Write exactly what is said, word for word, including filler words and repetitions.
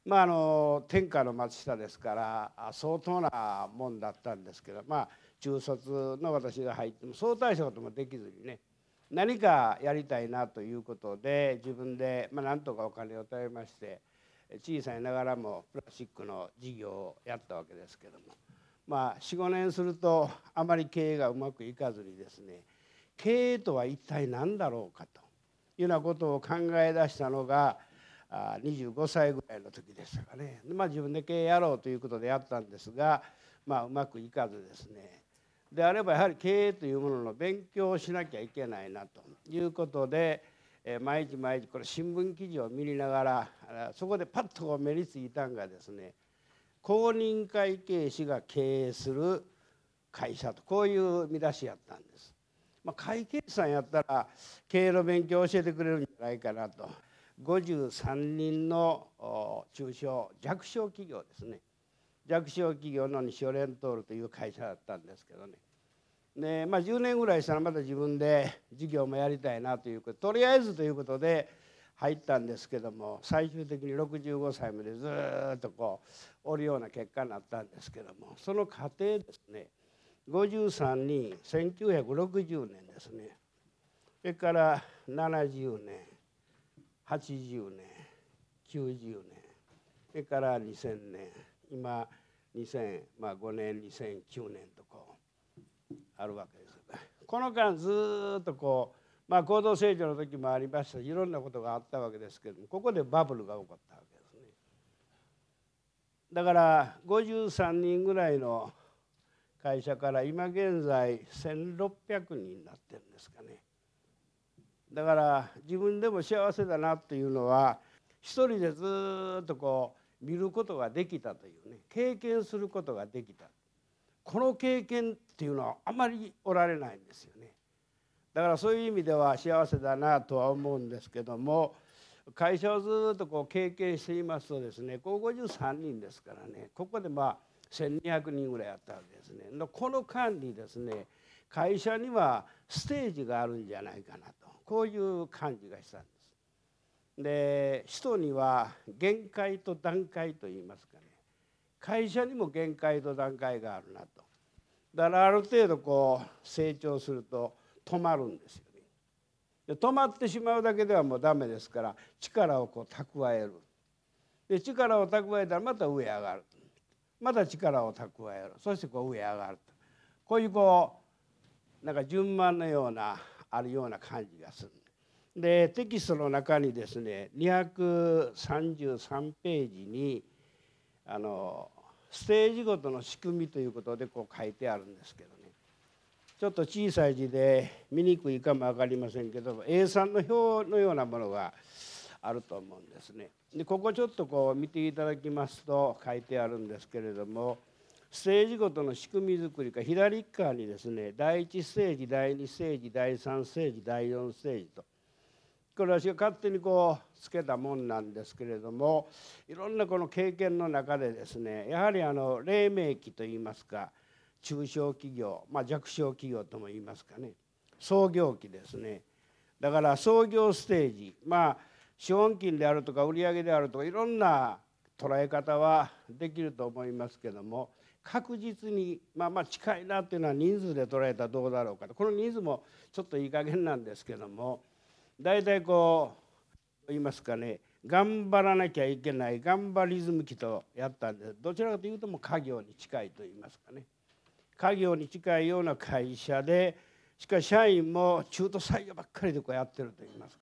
まああの天下の松下ですから相当なもんだったんですけど、まあ中卒の私が入ってもそう大したこともできずにね、何かやりたいなということで自分でまあなんとかお金を貯めまして、小さいながらもプラスチックの事業をやったわけですけども、まあよん、ごねんするとあまり経営がうまくいかずにですね、経営とは一体何だろうかというようなことを考え出したのがにじゅうごさいぐらいの時でしたかね。まあ自分で経営やろうということでやったんですが、まあうまくいかずですね、であればやはり経営というものの勉強をしなきゃいけないなということで、毎日毎日これ新聞記事を見ながら、そこでパッと目についたんがですね、公認会計士が経営する会社と、こういう見出しやったんです。まあ、会計士さんやったら経営の勉強を教えてくれるんじゃないかなと。ごじゅうさんにんの中小弱小企業ですね、弱小企業の西尾レントールという会社だったんですけどね。でまあじゅうねんぐらいしたらまた自分で事業もやりたいなということ、とりあえずということで入ったんですけども、最終的にろくじゅうごさいまでずっとこうおるような結果になったんですけども、その過程ですね、ごじゅうさんにんせんきゅうひゃくろくじゅうねんですね、それからななじゅうねんはちじゅうねんきゅうじゅうねん、それからにせんねん、今にせんごねんにせんきゅうねんとこうあるわけです。この間ずっとこう、まあ、高度成長の時もありましたし、いろんなことがあったわけですけれども、ここでバブルが起こったわけですね。だからごじゅうさんにんぐらいの会社から今現在せんろっぴゃくにんになってるんですかね。だから自分でも幸せだなというのは、一人でずっとこう見ることができたというね、経験することができた。この経験っていうのはあまりおられないんですよね。だからそういう意味では幸せだなとは思うんですけども、会社をずっとこう経験していますとですね、こうごじゅうさんにんですからね、ここでまあせんにひゃくにんぐらいあったわけですね。この間にですね、会社にはステージがあるんじゃないかなと、こういう感じがしたんです。で人には限界と段階といいますかね、会社にも限界と段階があるなと。だからある程度こう成長すると止まるんですよね。で止まってしまうだけではもうダメですから、力をこう蓄える。で力を蓄えたらまた上へ上がる、また力を蓄える、そしてこう上へ上がると、こういうこうなんか順番のようなあるような感じがする。でテキストの中にですねにひゃくさんじゅうさんページにあのステージごとの仕組みということでこう書いてあるんですけどね、ちょっと小さい字で見にくいかも分かりませんけど エーさん の表のようなものがあると思うんですね。でここちょっとこう見ていただきますと書いてあるんですけれども、ステージごとの仕組み作りか左側にですね、だいいちステージ、だいにステージ、だいさんステージ、だいよんステージと、これ私が勝手にこうつけたもんなんですけれども、いろんなこの経験の中でですね、やはりあの黎明期といいますか、中小企業、まあ、弱小企業とも言いますかね、創業期ですね。だから創業ステージ、まあ資本金であるとか売上であるとかいろんな捉え方はできると思いますけども、確実にまあまあ近いなっていうのは人数で捉えたらどうだろうかと。この人数もちょっといい加減なんですけども、大体こう言いますかね、頑張らなきゃいけない頑張りズム期とやったんで、どちらかというともう家業に近いと言いますかね、家業に近いような会社で、しかし社員も中途採用ばっかりでこうやってると言います